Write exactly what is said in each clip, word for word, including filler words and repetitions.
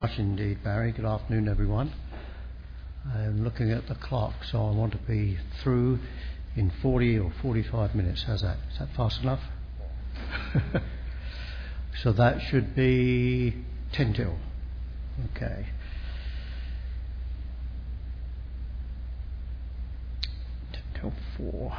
Much indeed, Barry. Good afternoon, everyone. I'm looking at the clock, so I want to be through in forty or forty-five minutes. How's that? Is that fast enough? So that should be ten till. Okay. ten till four.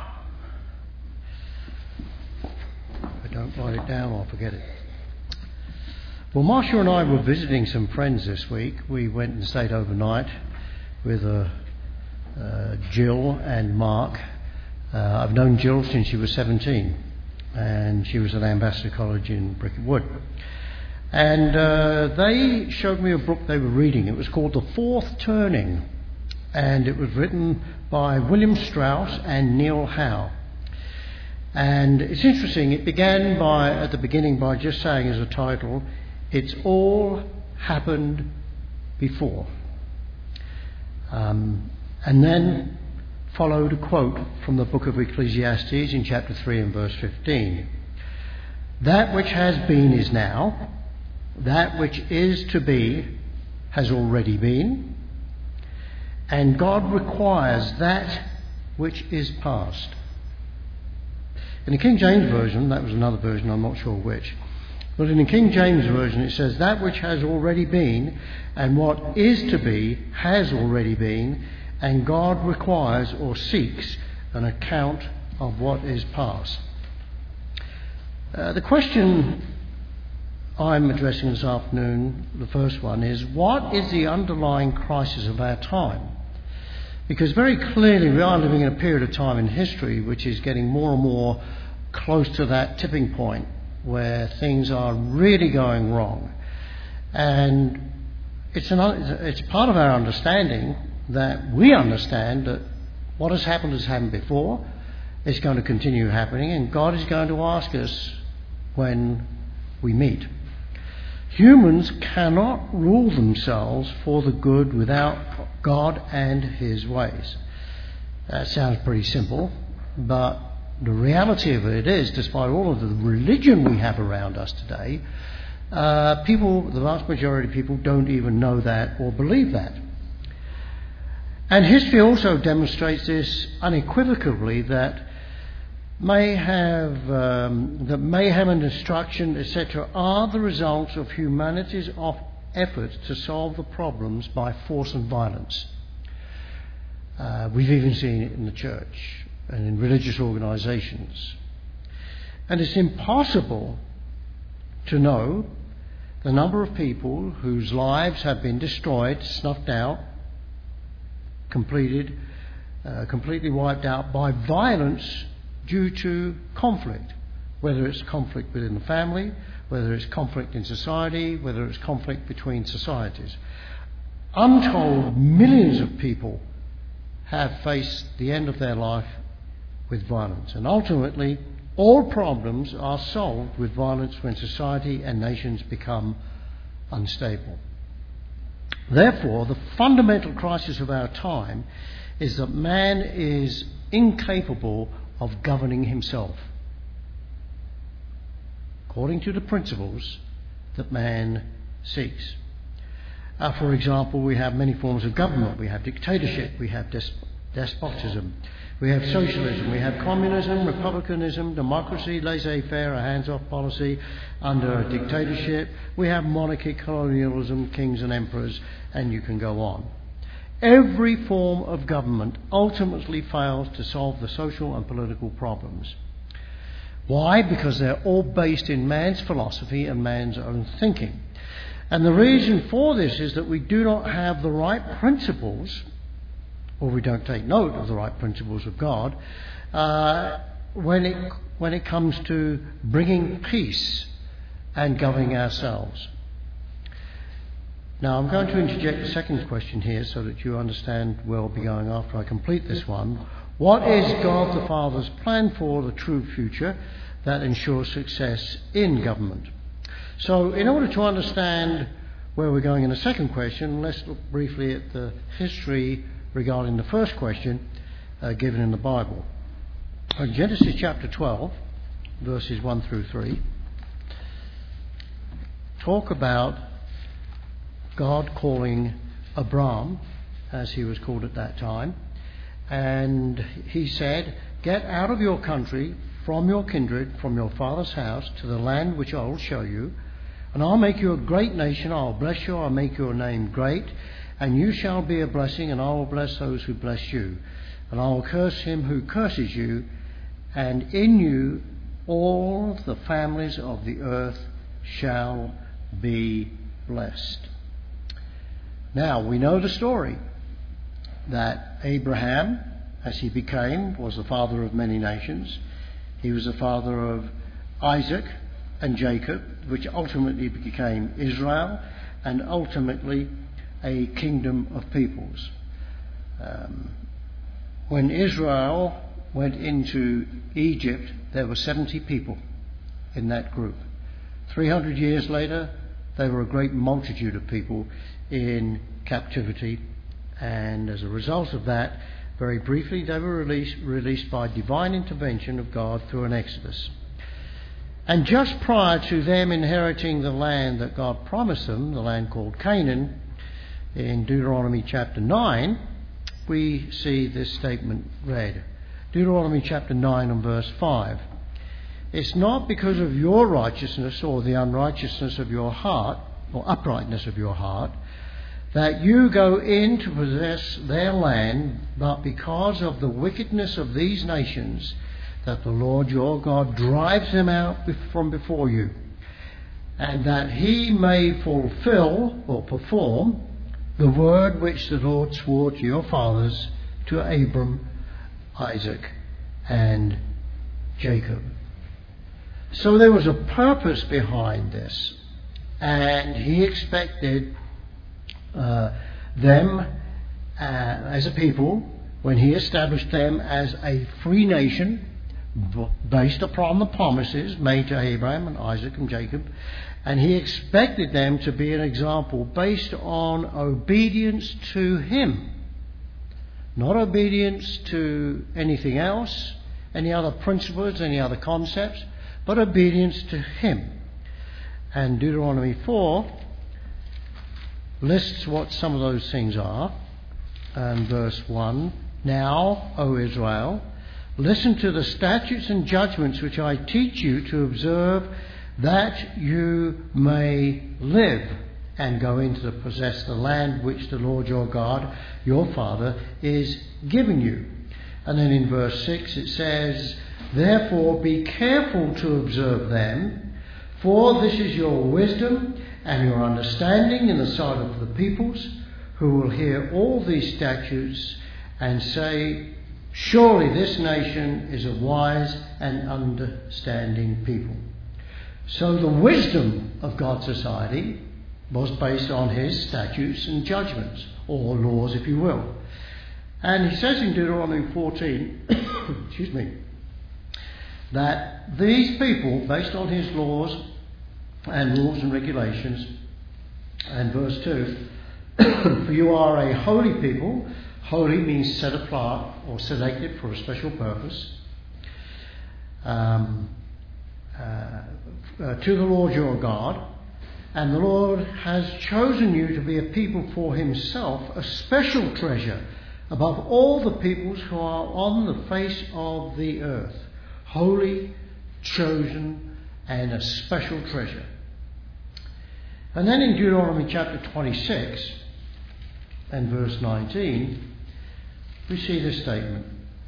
If I don't write it down, I'll forget it. Well, Marcia and I were visiting some friends this week. We went and stayed overnight with uh, uh, Jill and Mark. Uh, I've known Jill since she was seventeen, and she was at Ambassador College in Bricket Wood. And uh, they showed me a book they were reading. It was called The Fourth Turning, and it was written by William Strauss and Neil Howe. And it's interesting. It began by, at the beginning, by just saying as a title, "It's all happened before." Um, and then followed a quote from the book of Ecclesiastes in chapter three and verse fifteen. "That which has been is now, that which is to be has already been, and God requires that which is past." In the King James Version, that was another version, I'm not sure which, but in the King James Version it says, "That which has already been and what is to be has already been, and God requires or seeks an account of what is past." Uh, the question I'm addressing this afternoon, the first one, is what is the underlying crisis of our time? Because very clearly we are living in a period of time in history which is getting more and more close to that tipping point where things are really going wrong. And it's, an, it's part of our understanding that we understand that what has happened has happened before, it's going to continue happening, and God is going to ask us when we meet. Humans cannot rule themselves for the good without God and His ways. That sounds pretty simple, but the reality of it is, despite all of the religion we have around us today, uh, people, the vast majority of people, don't even know that or believe that. And history also demonstrates this unequivocally, that may have um, that mayhem and destruction, et cetera, are the results of humanity's efforts to solve the problems by force and violence. Uh, we've even seen it in the church and in religious organisations. And it's impossible to know the number of people whose lives have been destroyed, snuffed out, completed, uh, completely wiped out by violence due to conflict, whether it's conflict within the family, whether it's conflict in society, whether it's conflict between societies. Untold millions of people have faced the end of their life with violence, and ultimately all problems are solved with violence when society and nations become unstable. Therefore, the fundamental crisis of our time is that man is incapable of governing himself according to the principles that man seeks. Uh, for example, we have many forms of government. We have dictatorship, we have des- despotism, we have socialism, we have communism, republicanism, democracy, laissez-faire, a hands-off policy under a dictatorship. We have monarchy, colonialism, kings and emperors, and you can go on. Every form of government ultimately fails to solve the social and political problems. Why? Because they're all based in man's philosophy and man's own thinking. And the reason for this is that we do not have the right principles, or we don't take note of the right principles of God, uh, when it when it comes to bringing peace and governing ourselves. Now, I'm going to interject a second question here so that you understand where I'll be going after I complete this one. What is God the Father's plan for the true future that ensures success in government? So, in order to understand where we're going in the second question, let's look briefly at the history regarding the first question uh, given in the Bible. In Genesis chapter twelve, verses one through three, talk about God calling Abram, as he was called at that time, and he said, "Get out of your country, from your kindred, from your father's house, to the land which I will show you, and I'll make you a great nation. I'll bless you, I'll make your name great, and you shall be a blessing, and I will bless those who bless you. And I will curse him who curses you, and in you all the families of the earth shall be blessed." Now, we know the story that Abraham, as he became, was the father of many nations. He was the father of Isaac and Jacob, which ultimately became Israel, and ultimately a kingdom of peoples. Um, when Israel went into Egypt, there were seventy people in that group. three hundred years later, they were a great multitude of people in captivity, and as a result of that, very briefly, they were released, released by divine intervention of God through an exodus. And just prior to them inheriting the land that God promised them, the land called Canaan, in Deuteronomy chapter nine, we see this statement read. Deuteronomy chapter nine and verse five. "It's not because of your righteousness or the unrighteousness of your heart, or uprightness of your heart, that you go in to possess their land, but because of the wickedness of these nations, that the Lord your God drives them out from before you, and that he may fulfill or perform the word which the Lord swore to your fathers, to Abram, Isaac, and Jacob." So there was a purpose behind this, and he expected uh, them uh, as a people, when he established them as a free nation based upon the promises made to Abraham and Isaac and Jacob, and he expected them to be an example based on obedience to him, not obedience to anything else, any other principles, any other concepts, but obedience to him. And Deuteronomy four lists what some of those things are. And verse one, "Now, O Israel, listen to the statutes and judgments which I teach you to observe, that you may live and go into to possess the land which the Lord your God, your Father, is giving you." And then in verse six it says, "Therefore be careful to observe them, for this is your wisdom and your understanding in the sight of the peoples, who will hear all these statutes and say, 'Surely this nation is a wise and understanding people.'" So the wisdom of God's society was based on his statutes and judgments, or laws, if you will. And he says in Deuteronomy fourteen, excuse me, that these people, based on his laws and rules and regulations, and verse two, "For you are a holy people." Holy means set apart or selected for a special purpose. Um, uh, uh, "to the Lord your God, and the Lord has chosen you to be a people for himself, a special treasure above all the peoples who are on the face of the earth." Holy, chosen, and a special treasure. And then in Deuteronomy chapter twenty-six and verse nineteen, we see this statement.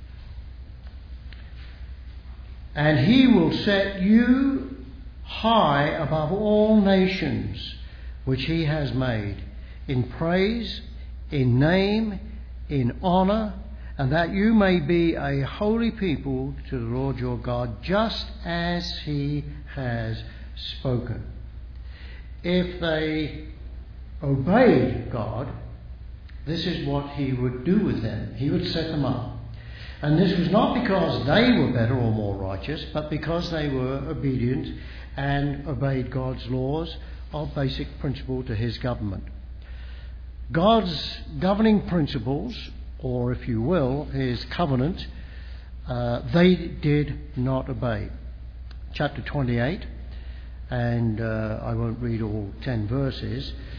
"And he will set you high above all nations which he has made, in praise, in name, in honour, and that you may be a holy people to the Lord your God, just as he has spoken." If they obeyed God, this is what he would do with them. He would set them up. And this was not because they were better or more righteous, but because they were obedient and obeyed God's laws of basic principle to his government. God's governing principles, or if you will, his covenant, uh, they did not obey. Chapter twenty-eight, and uh, I won't read all ten verses,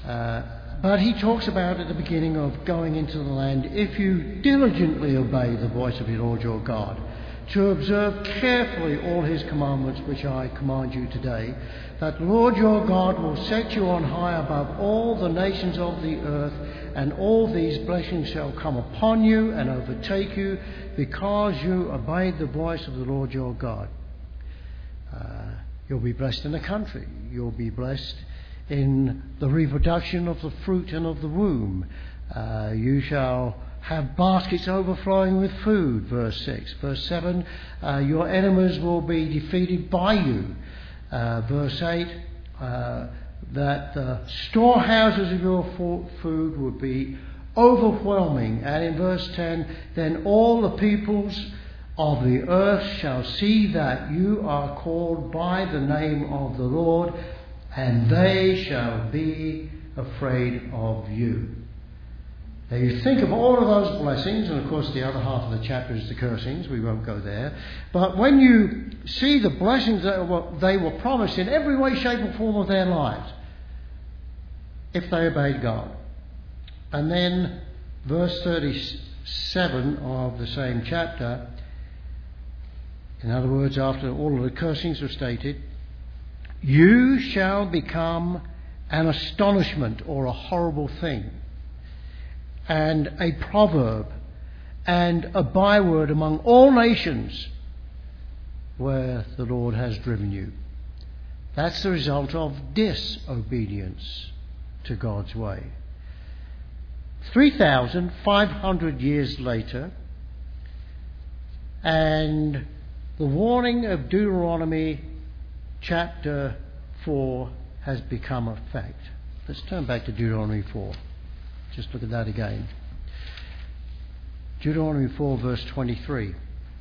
Uh, but he talks about at the beginning of going into the land, if you diligently obey the voice of the Lord your God, to observe carefully all his commandments which I command you today, that the Lord your God will set you on high above all the nations of the earth, and all these blessings shall come upon you and overtake you, because you obeyed the voice of the Lord your God. Uh, you'll be blessed in the country. You'll be blessed in the reproduction of the fruit and of the womb. Uh, you shall have baskets overflowing with food, verse six. Verse seven, uh, your enemies will be defeated by you. Uh, verse eight, uh, that the storehouses of your food would be overwhelming. And in verse ten, then all the peoples of the earth shall see that you are called by the name of the Lord, and they shall be afraid of you. Now you think of all of those blessings, and of course the other half of the chapter is the cursings, we won't go there. But when you see the blessings that were, they were promised in every way, shape or form of their lives, if they obeyed God. And then verse thirty-seven of the same chapter, in other words, after all of the cursings were stated, you shall become an astonishment or a horrible thing, and a proverb and a byword among all nations where the Lord has driven you. That's the result of disobedience to God's way. three thousand five hundred years later, and the warning of Deuteronomy chapter four has become a fact. Let's turn back to Deuteronomy four. Just look at that again. Deuteronomy four, verse twenty-three.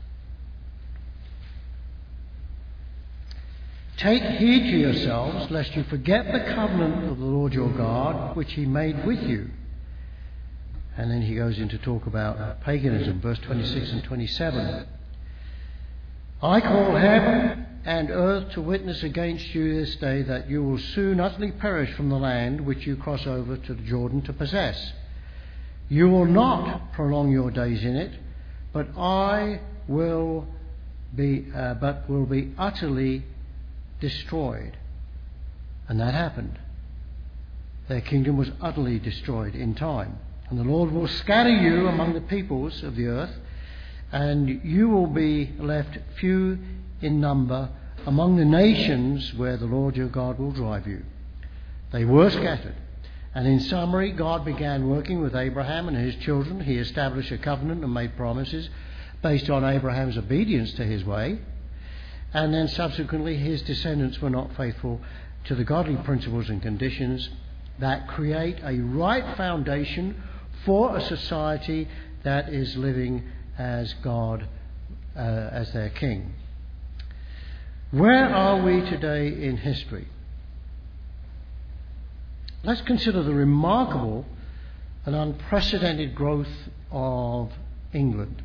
Take heed to yourselves, lest you forget the covenant of the Lord your God, which he made with you. And then he goes into talk about paganism, verse twenty-six and twenty-seven. I call heaven and earth to witness against you this day that you will soon utterly perish from the land which you cross over to the Jordan to possess. You will not prolong your days in it, but I will be, uh, but will be utterly destroyed. And that happened. Their kingdom was utterly destroyed in time. And the Lord will scatter you among the peoples of the earth, and you will be left few in number among the nations where the Lord your God will drive you. They were scattered. And in summary, God began working with Abraham and his children. He established a covenant and made promises based on Abraham's obedience to his way. And then subsequently his descendants were not faithful to the godly principles and conditions that create a right foundation for a society that is living as God, uh, as their king. Where are we today in history? Let's consider the remarkable and unprecedented growth of England.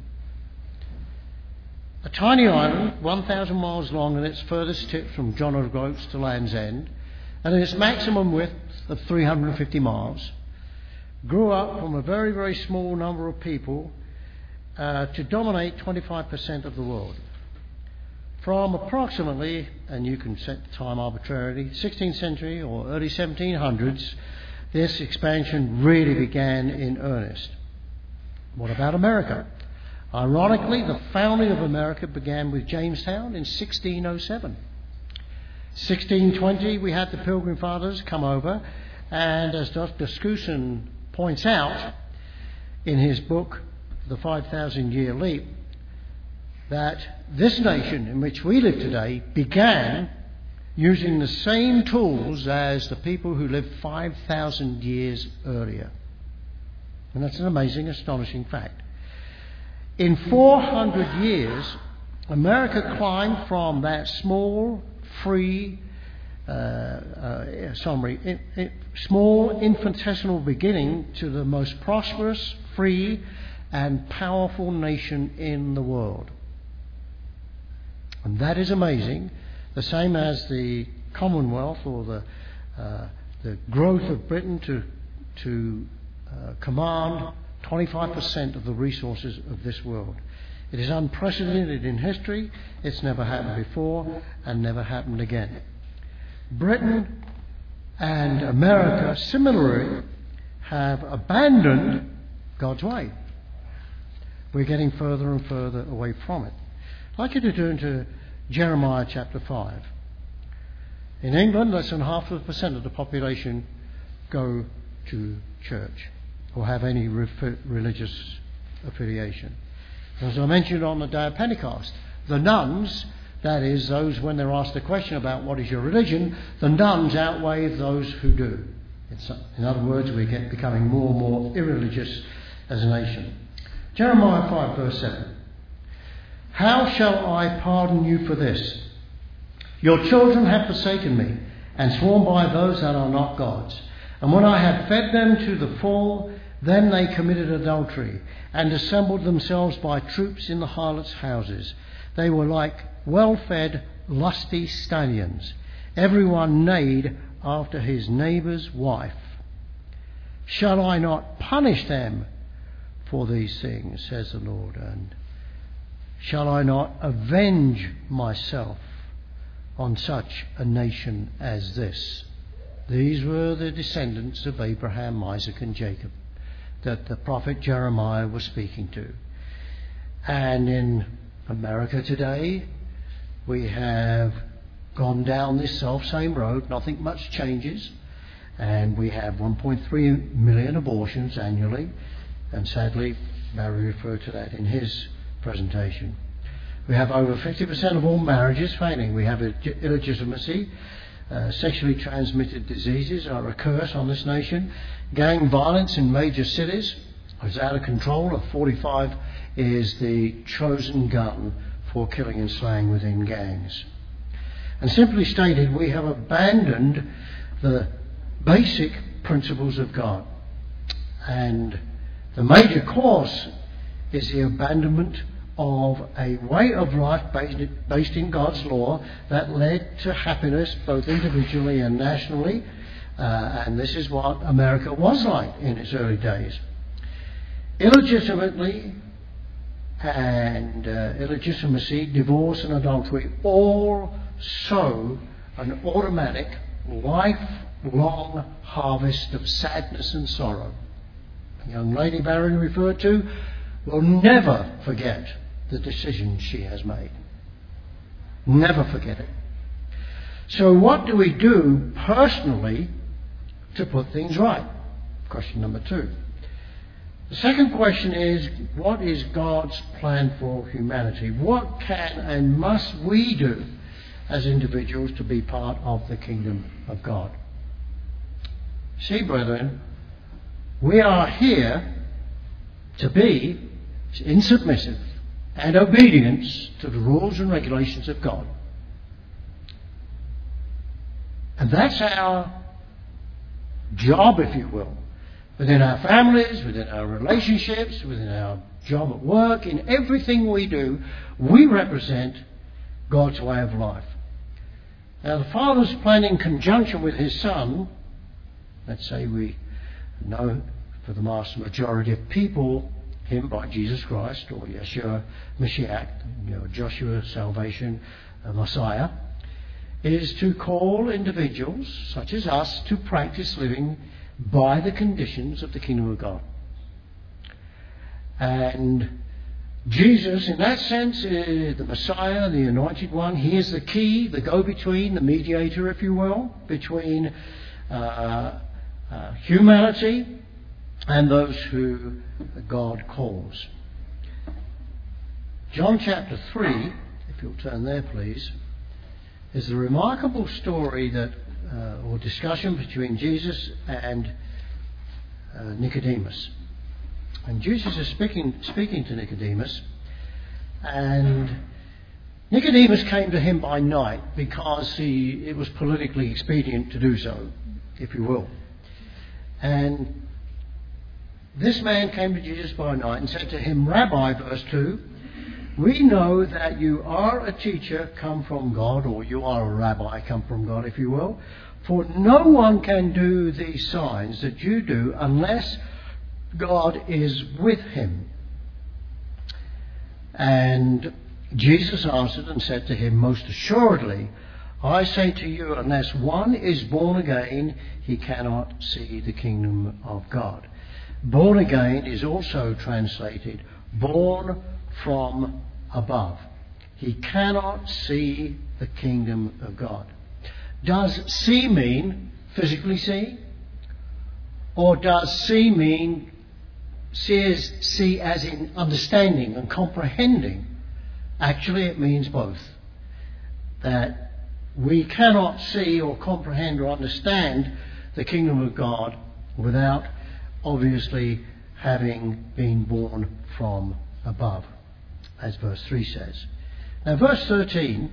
A tiny island, one thousand miles long and its furthest tip from John O'Groats to Land's End, and its maximum width of three hundred fifty miles, grew up from a very, very small number of people uh, to dominate twenty-five percent of the world. From approximately, and you can set the time arbitrarily, sixteenth century or early seventeen hundreds, this expansion really began in earnest. What about America? Ironically, the founding of America began with Jamestown in sixteen oh seven. sixteen twenty, we had the Pilgrim Fathers come over, and as Doctor Skousen points out in his book, The five thousand Year Leap, that this nation in which we live today began using the same tools as the people who lived five thousand years earlier. And that's an amazing, astonishing fact. In four hundred years, America climbed from that small, free, uh, uh, sorry, in, in, small, infinitesimal beginning to the most prosperous, free, and powerful nation in the world. And that is amazing, the same as the Commonwealth or the, uh, the growth of Britain to, to uh, command twenty-five percent of the resources of this world. It is unprecedented in history. It's never happened before and never happened again. Britain and America similarly have abandoned God's way. We're getting further and further away from it. I'd like you to turn to Jeremiah chapter five. In England, less than half of a percent of the population go to church or have any religious affiliation. As I mentioned on the day of Pentecost, the nuns, that is, those when they're asked a question about what is your religion, the nuns outweigh those who do. It's, in other words, we get becoming more and more irreligious as a nation. Jeremiah five verse seven. How shall I pardon you for this? Your children have forsaken me and sworn by those that are not gods. And when I had fed them to the full, then they committed adultery and assembled themselves by troops in the harlots' houses. They were like well-fed, lusty stallions. Everyone neighed after his neighbour's wife. Shall I not punish them for these things, says the Lord? And shall I not avenge myself on such a nation as this? These were the descendants of Abraham, Isaac and Jacob that the prophet Jeremiah was speaking to. And in America today, we have gone down this self-same road. Nothing much changes. And we have one point three million abortions annually. And sadly, Barry referred to that in his presentation. We have over fifty percent of all marriages failing. We have illegitimacy. Uh, sexually transmitted diseases are a curse on this nation. Gang violence in major cities is out of control. A forty-five is the chosen gun for killing and slaying within gangs. And simply stated, we have abandoned the basic principles of God. And the major cause is the abandonment of a way of life based, based in God's law that led to happiness both individually and nationally. Uh, and this is what America was like in its early days. Illegitimately and uh, illegitimacy, divorce and adultery all sow an automatic, lifelong harvest of sadness and sorrow. The young lady Barry referred to will never forget the decision she has made. Never forget it. So what do we do personally to put things right? Question number two. The second question is, what is God's plan for humanity? What can and must we do as individuals to be part of the kingdom of God? See, brethren, we are here to be in submissive and obedience to the rules and regulations of God. And that's our job, if you will, within our families, within our relationships, within our job at work, in everything we do, we represent God's way of life. Now, the Father's plan in conjunction with His Son, let's say we know for the vast majority of people Him by Jesus Christ or Yeshua Mashiach, you know, Joshua, salvation, uh, Messiah, is to call individuals such as us to practice living by the conditions of the kingdom of God. And Jesus, in that sense, is the Messiah, the Anointed One. He is the key, the go-between, the mediator, if you will, between uh, uh, humanity and those who God calls. John chapter three, if you'll turn there please, is the remarkable story that, uh, or discussion between Jesus and uh, Nicodemus. And Jesus is speaking, speaking to Nicodemus, and Nicodemus came to him by night because he, it was politically expedient to do so, if you will. And this man came to Jesus by night and said to him, Rabbi, verse two, we know that you are a teacher come from God, or you are a rabbi come from God, if you will. For no one can do these signs that you do unless God is with him. And Jesus answered and said to him, most assuredly, I say to you, unless one is born again, he cannot see the kingdom of God. Born again is also translated born from above. He cannot see the kingdom of God. Does see mean physically see? Or does see mean see as, see as in understanding and comprehending? Actually, it means both. That we cannot see or comprehend or understand the kingdom of God without obviously having been born from above, as verse three says. Now, verse thirteen,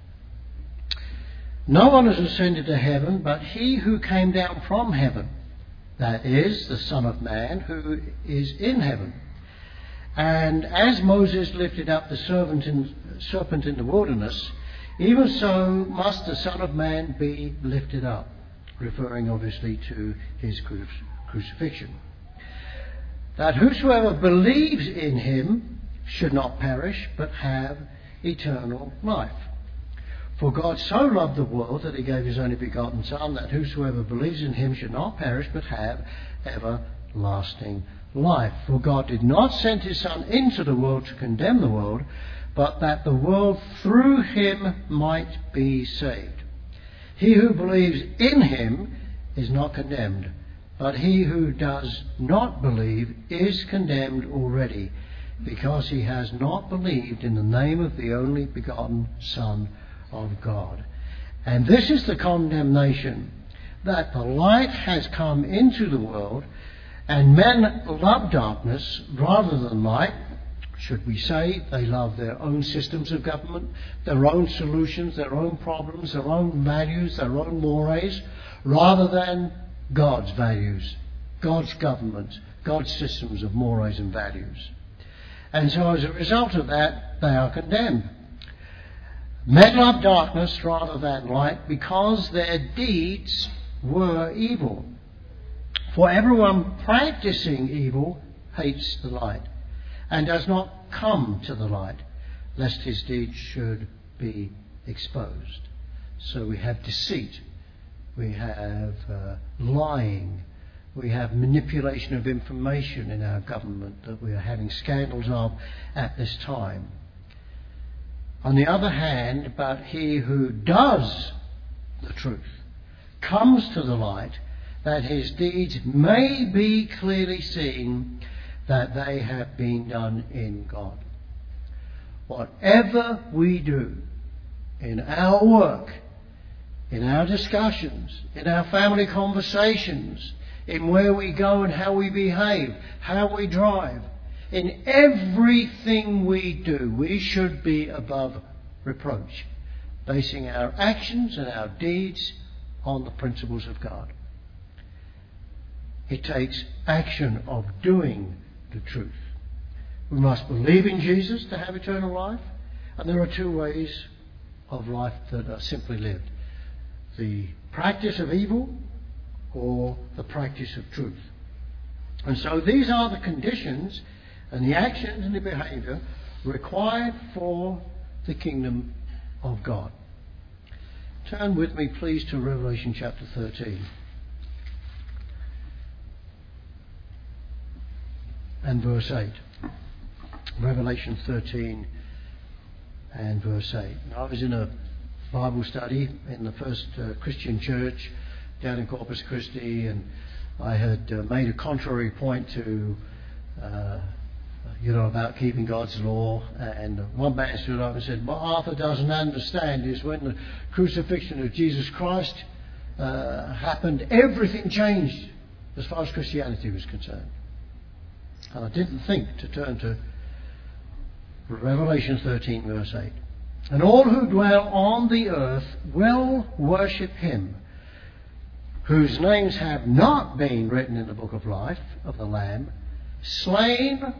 no one has ascended to heaven but he who came down from heaven, that is, the Son of Man who is in heaven. And as Moses lifted up the serpent in, serpent in the wilderness, even so must the Son of Man be lifted up, referring obviously to his cru- crucifixion. That whosoever believes in him should not perish, but have eternal life. For God so loved the world that he gave his only begotten Son, that whosoever believes in him should not perish, but have everlasting life. For God did not send his Son into the world to condemn the world, but that the world through him might be saved. He who believes in him is not condemned, but he who does not believe is condemned already, because he has not believed in the name of the only begotten Son of God. And this is the condemnation, that the light has come into the world, and men love darkness rather than light. Should we say they love their own systems of government, their own solutions, their own problems, their own values, their own mores, rather than God's values, God's government, God's systems of mores and values. And so as a result of that, they are condemned. Men love darkness rather than light because their deeds were evil. For everyone practicing evil hates the light and does not come to the light, lest his deeds should be exposed. So we have deceit, we have uh, lying, we have manipulation of information in our government that we are having scandals of at this time. On the other hand, but he who does the truth comes to the light, that his deeds may be clearly seen that they have been done in God. Whatever we do in our work, in our discussions, in our family conversations, in where we go and how we behave, how we drive, in everything we do, we should be above reproach, basing our actions and our deeds on the principles of God. It takes action of doing the truth. We must believe in Jesus to have eternal life, and there are two ways of life that are simply lived: the practice of evil or the practice of truth. And so these are the conditions and the actions and the behaviour required for the kingdom of God. Turn with me, please, to Revelation chapter thirteen. And verse eight. Revelation thirteen and verse eight. I was in a Bible study in the first uh, Christian church down in Corpus Christi, and I had uh, made a contrary point to uh, you know, about keeping God's law, and one man stood up and said, what Arthur doesn't understand is when the crucifixion of Jesus Christ uh, happened, everything changed as far as Christianity was concerned. And I didn't think to turn to Revelation thirteen verse eight. And all who dwell on the earth will worship him, whose names have not been written in the book of life of the Lamb, slain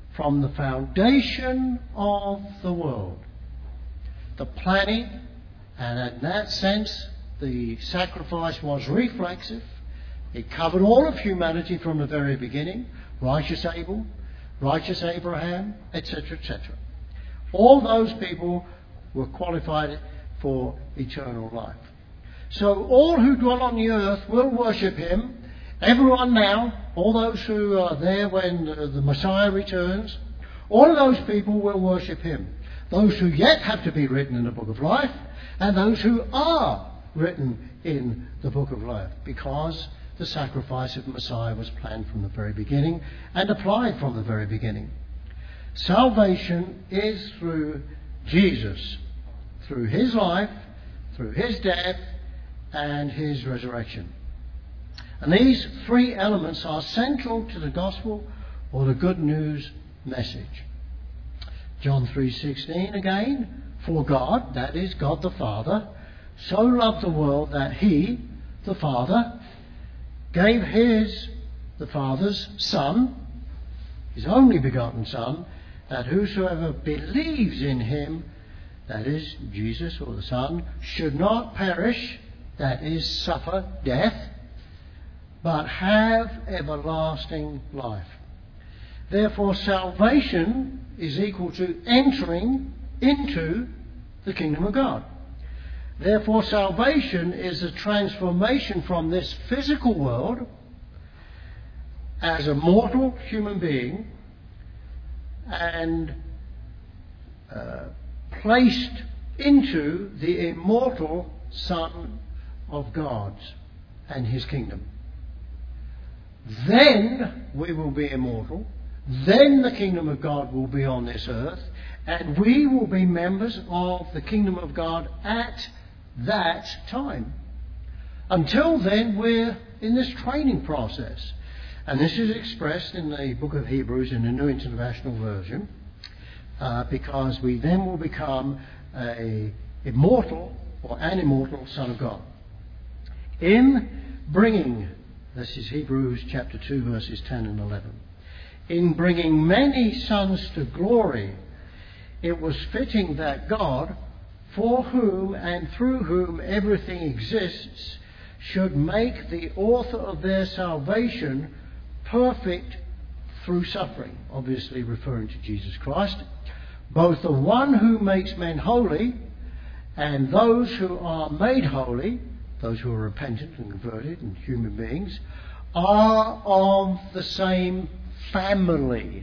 from the foundation of the world. The planning, and in that sense, the sacrifice was reflexive. It covered all of humanity from the very beginning. Righteous Abel, righteous Abraham, et cetera, et cetera. All those people were qualified for eternal life. So all who dwell on the earth will worship him. Everyone now, all those who are there when the Messiah returns, all of those people will worship him. Those who yet have to be written in the book of life, and those who are written in the book of life, because the sacrifice of Messiah was planned from the very beginning and applied from the very beginning. Salvation is through Jesus, through his life, through his death, and his resurrection. And these three elements are central to the gospel or the good news message. John three sixteen again, for God, that is God the Father, so loved the world that he, the Father, gave his, the Father's Son, his only begotten Son, that whosoever believes in him, that is Jesus or the Son, should not perish, that is suffer death, but have everlasting life. Therefore, salvation is equal to entering into the kingdom of God. Therefore, salvation is a transformation from this physical world as a mortal human being and uh, placed into the immortal Son of God and his kingdom. Then we will be immortal. Then the kingdom of God will be on this earth, and we will be members of the kingdom of God at that time. Until then, we're in this training process. And this is expressed in the book of Hebrews in the New International Version, uh, because we then will become a immortal or an immortal Son of God. In bringing, this is Hebrews chapter two, verses ten and eleven. In bringing many sons to glory, it was fitting that God, for whom and through whom everything exists, should make the author of their salvation perfect through suffering, obviously referring to Jesus Christ, both the one who makes men holy and those who are made holy, those who are repentant and converted and human beings, are of the same family.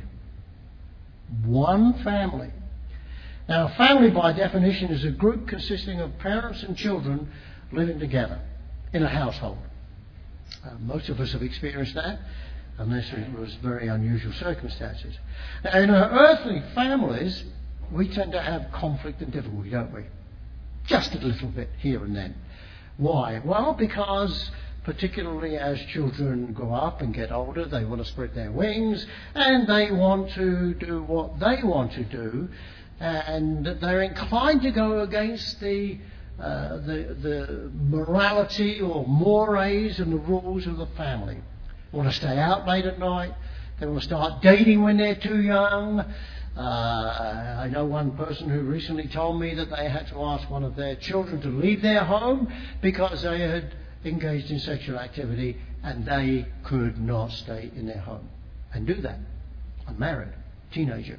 One family. Now, family by definition is a group consisting of parents and children living together in a household. Uh, most of us have experienced that, unless it was very unusual circumstances. Now, in our earthly families, we tend to have conflict and difficulty, don't we? Just a little bit here and then. Why? Well, because particularly as children grow up and get older, they want to spread their wings and they want to do what they want to do, and they're inclined to go against the uh, the, the morality or mores and the rules of the family. They want to stay out late at night. They want to start dating when they're too young. Uh, I know one person who recently told me that they had to ask one of their children to leave their home because they had engaged in sexual activity and they could not stay in their home and do that. Unmarried, teenager.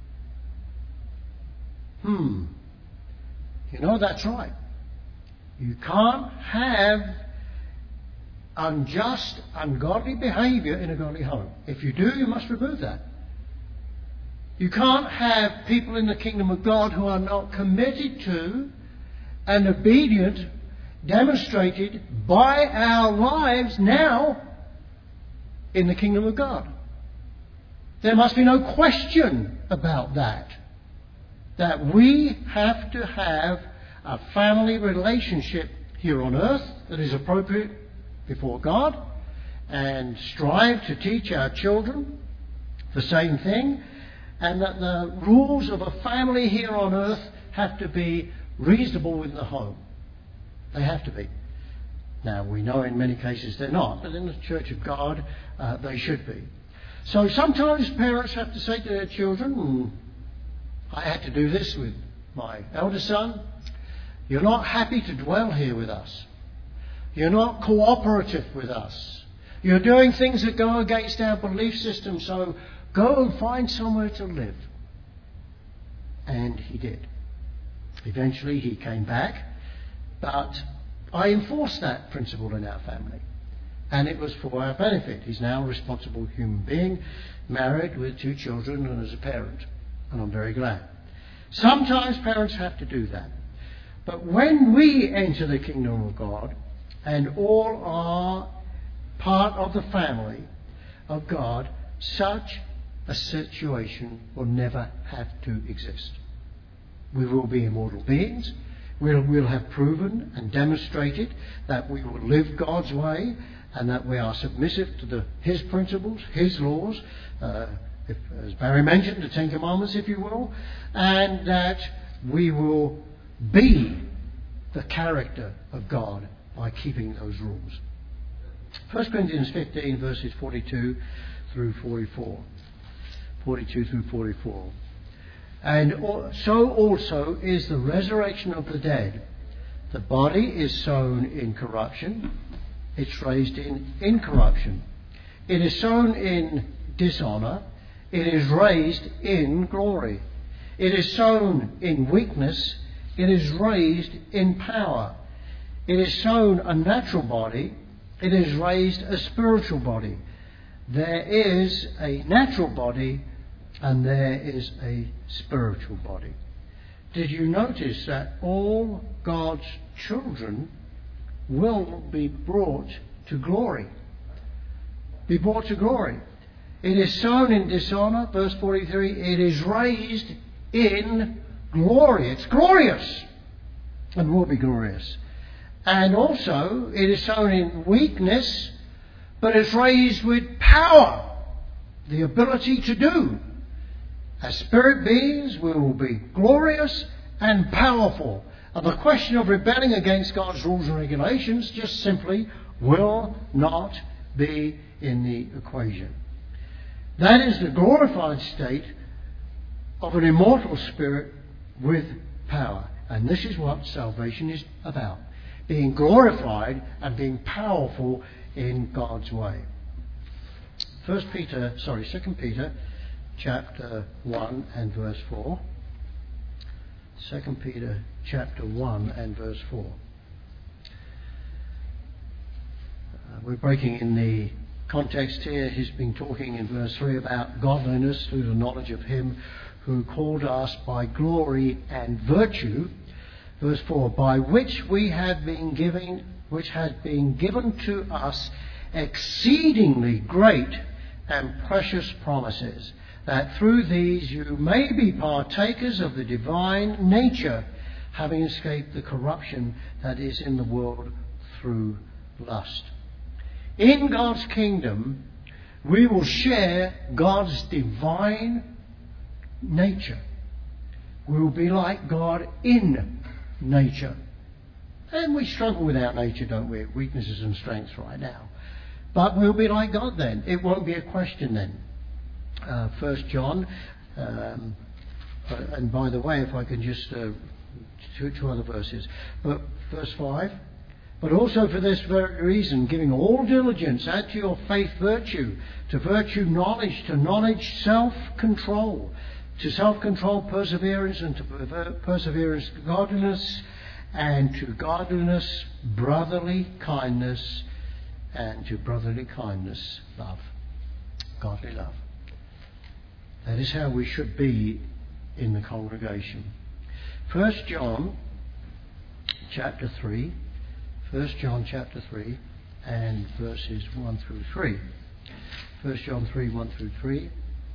Hmm. You know, that's right. You can't have unjust, ungodly behaviour in a godly home. If you do, you must remove that. You can't have people in the kingdom of God who are not committed to and obedient, demonstrated by our lives now in the kingdom of God. There must be no question about that. That we have to have a family relationship here on earth that is appropriate before God, and strive to teach our children the same thing, and that the rules of a family here on earth have to be reasonable in the home. They have to be. Now, we know in many cases they're not, but in the Church of God, uh, they should be. So sometimes parents have to say to their children, and I had to do this with my eldest son, you're not happy to dwell here with us. You're not cooperative with us. You're doing things that go against our belief system, so go and find somewhere to live. And he did. Eventually he came back, but I enforced that principle in our family. And it was for our benefit. He's now a responsible human being, married with two children and as a parent. And I'm very glad. Sometimes parents have to do that. But when we enter the kingdom of God and all are part of the family of God, such a situation will never have to exist. We will be immortal beings. We'll, we'll have proven and demonstrated that we will live God's way and that we are submissive to the, His principles, His laws, uh, if, as Barry mentioned, the Ten Commandments, if you will, and that we will be the character of God by keeping those rules. First Corinthians fifteen, verses forty-two through forty-four. forty-two through forty-four. And so also is the resurrection of the dead. The body is sown in corruption. It's raised in incorruption. It is sown in dishonour. It is raised in glory. It is sown in weakness. It is raised in power. It is sown a natural body. It is raised a spiritual body. There is a natural body and there is a spiritual body. Did you notice that all God's children will be brought to glory? Be brought to glory. It is sown in dishonour, verse forty-three. It is raised in glory. It's glorious and will be glorious. And also it is sown in weakness, but it's raised with power, the ability to do. As spirit beings, we will be glorious and powerful. And the question of rebelling against God's rules and regulations just simply will not be in the equation. That is the glorified state of an immortal spirit with power. And this is what salvation is about. Being glorified and being powerful in God's way. First Peter, sorry, Second Peter chapter one and verse four. Second Peter chapter one and verse four. Uh, we're breaking in the context here. He's been talking in verse three about godliness through the knowledge of Him who called us by glory and virtue. Verse four, by which we have been given, which has been given to us exceedingly great and precious promises, that through these you may be partakers of the divine nature, having escaped the corruption that is in the world through lust. In God's kingdom, we will share God's divine nature. We will be like God in nature. And we struggle with our nature, don't we? Weaknesses and strengths right now. But we'll be like God then. It won't be a question then. Uh, First John, um, and by the way, if I can just uh, two, two other verses. But verse five. But also for this very reason, giving all diligence, add to your faith virtue, to virtue knowledge, to knowledge self-control, to self-control perseverance, and to perseverance godliness, and to godliness brotherly kindness, and to brotherly kindness love. Godly love. That is how we should be in the congregation. First John chapter three. First John chapter three and verses one through three. First John three, one through three.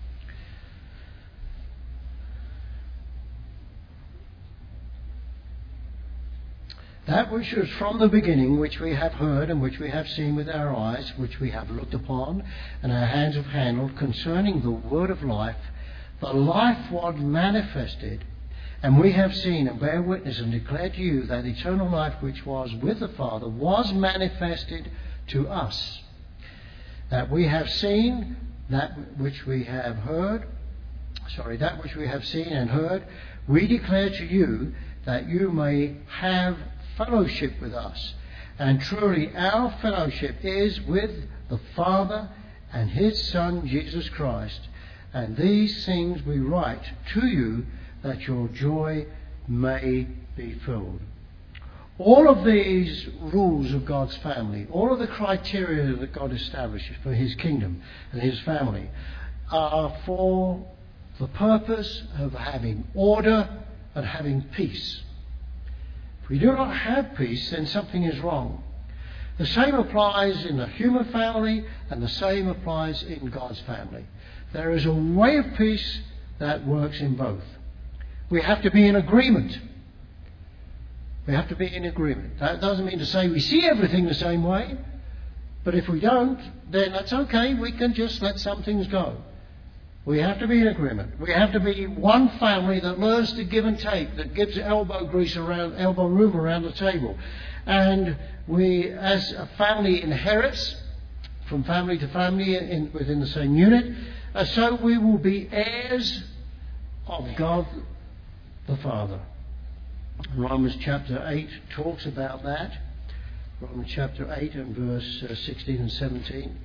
That which was from the beginning, which we have heard and which we have seen with our eyes, which we have looked upon and our hands have handled, concerning the word of life, the life was manifested, and we have seen and bear witness and declare to you that eternal life which was with the Father was manifested to us. That we have seen that which we have heard, sorry, that which we have seen and heard, we declare to you, that you may have fellowship with us. And truly our fellowship is with the Father and his Son Jesus Christ. And these things we write to you, that your joy may be filled. All of these rules of God's family, all of the criteria that God establishes for his kingdom and his family, are for the purpose of having order and having peace. If we do not have peace, then something is wrong. The same applies in the human family, and the same applies in God's family. There is a way of peace that works in both. We have to be in agreement. We have to be in agreement. That doesn't mean to say we see everything the same way, but if we don't, then that's okay. We can just let some things go. We have to be in agreement. We have to be one family that learns to give and take, that gives elbow grease around, elbow room around the table. And we, as a family, inherits from family to family in, within the same unit. And so we will be heirs of God the Father. Romans chapter eight talks about that. Romans chapter eight and verse uh, sixteen and seventeen.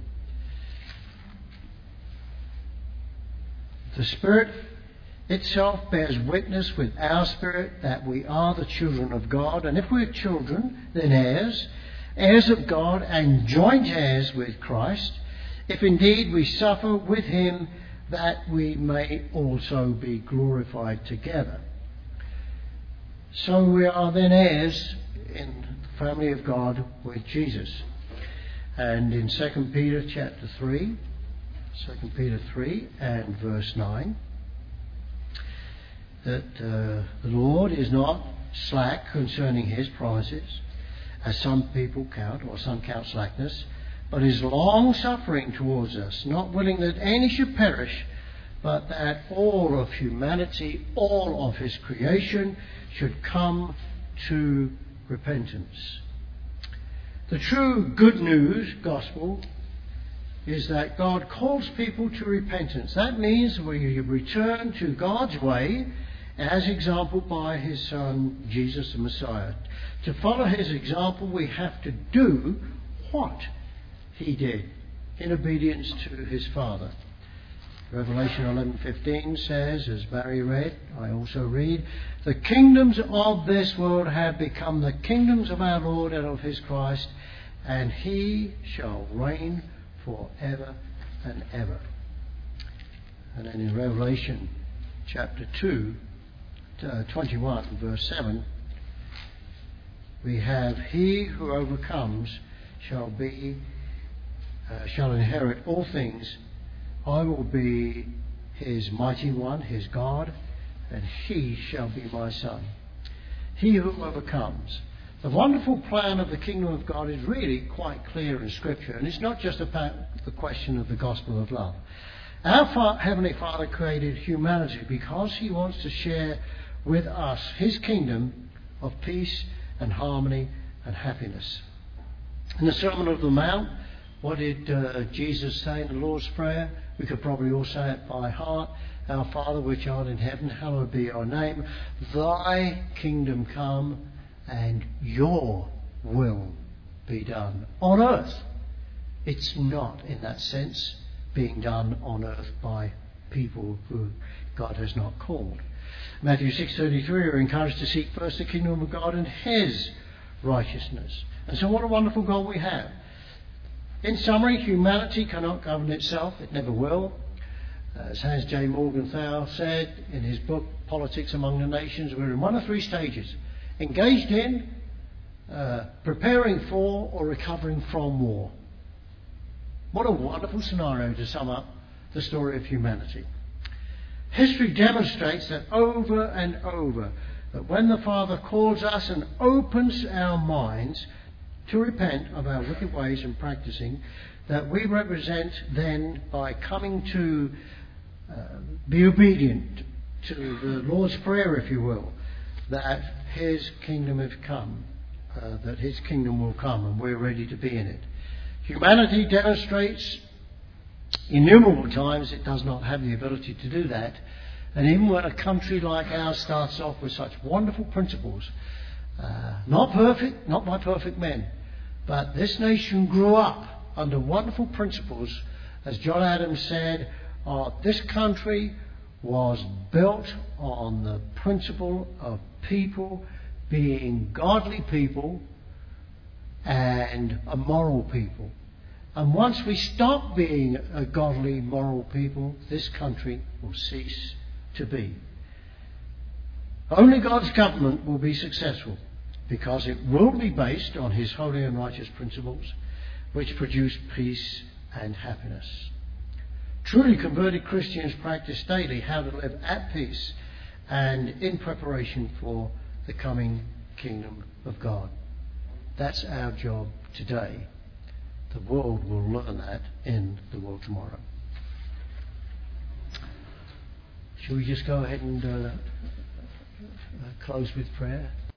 The Spirit itself bears witness with our spirit that we are the children of God. And if we're children, then heirs, heirs of God and joint heirs with Christ, if indeed we suffer with him, that we may also be glorified together. So we are then heirs in the family of God with Jesus. And in Second Peter chapter three, Second Peter three and verse nine, that uh, the Lord is not slack concerning his promises, as some people count, or some count slackness, but is long suffering towards us, not willing that any should perish, but that all of humanity, all of his creation, should come to repentance. The true good news gospel is that God calls people to repentance. That means we return to God's way as exampled by his Son, Jesus the Messiah. To follow his example, we have to do what he did in obedience to his Father. Revelation eleven fifteen says, as Barry read, I also read, the kingdoms of this world have become the kingdoms of our Lord and of his Christ, and he shall reign forever and ever. And then in Revelation chapter two, uh, twenty-one, verse seven, we have, he who overcomes shall be, uh, shall inherit all things. I will be his mighty one, his God, and he shall be my son. He who overcomes. The wonderful plan of the kingdom of God is really quite clear in Scripture, and it's not just about the question of the gospel of love. Our Fa- Heavenly Father created humanity because he wants to share with us his kingdom of peace and harmony and happiness. In the Sermon on the Mount, what did uh, Jesus say in the Lord's Prayer? We could probably all say it by heart. Our Father which art in heaven, hallowed be your name. Thy kingdom come, and your will be done on earth. It's not, in that sense, being done on earth by people who God has not called. Matthew six thirty-three, we're encouraged to seek first the kingdom of God and his righteousness. And so what a wonderful goal we have. In summary, humanity cannot govern itself. It never will. As Hans J. Morgenthau said in his book, Politics Among the Nations, we're in one of three stages. Engaged in, uh, preparing for, or recovering from war. What a wonderful scenario to sum up the story of humanity. History demonstrates that over and over, that when the Father calls us and opens our minds to repent of our wicked ways and practicing, that we represent then by coming to uh, be obedient to the Lord's Prayer, if you will, that his kingdom has come, uh, that his kingdom will come, and we're ready to be in it. Humanity demonstrates Innumerable times it does not have the ability to do that. And even when a country like ours starts off with such wonderful principles, uh, not perfect, not by perfect men, but this nation grew up under wonderful principles. As John Adams said, uh, this country was built on the principle of people being godly people and a moral people. And once we stop being a godly, moral people, this country will cease to be. Only God's government will be successful because it will be based on his holy and righteous principles which produce peace and happiness. Truly converted Christians practice daily how to live at peace and in preparation for the coming kingdom of God. That's our job today. The world will learn that in the world tomorrow. Shall we just go ahead and uh, uh, close with prayer?